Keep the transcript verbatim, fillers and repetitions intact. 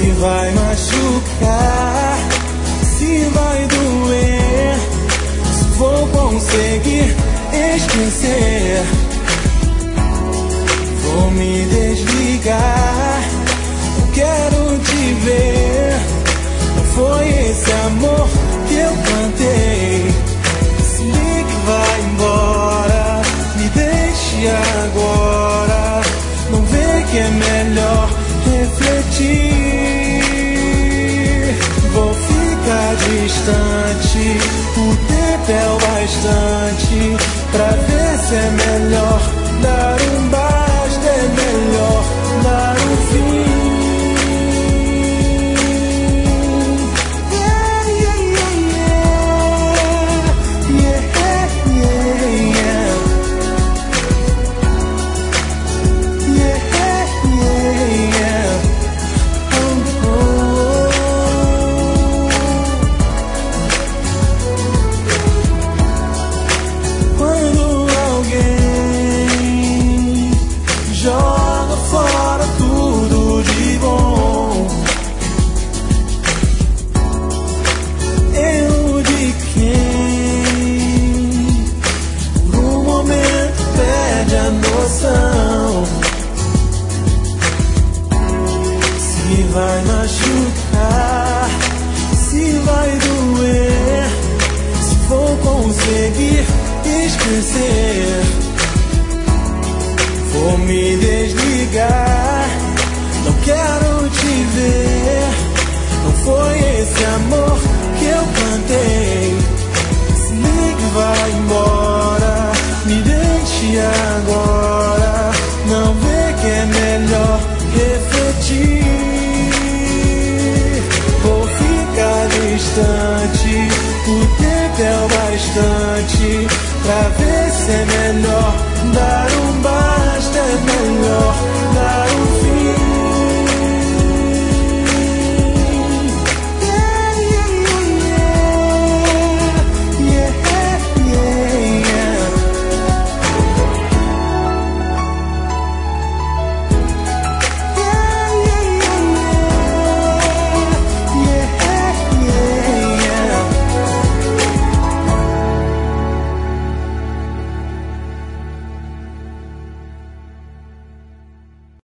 vai machucar, se vai doer, se vou conseguir esquecer. Vou me desligar, não quero te ver. Não foi esse amor que eu cantei. Se ligue, vai embora, me deixe agora. Não vê que é melhor refletir. Vou ficar distante, o tempo é o bastante pra ver se é melhor dar um basta, é melhor dar um fim. Yeah, yeah, yeah, yeah, yeah, yeah. Se vai machucar, se vai doer, se vou conseguir esquecer. Vou me desligar, não quero te ver. Não foi esse amor que eu cantei. Se ligue, vai embora, me deixe agora. Não vê que é melhor refletir. Vou ficar distante, o tempo é o bastante pra ver se é melhor dar um basta, é melhor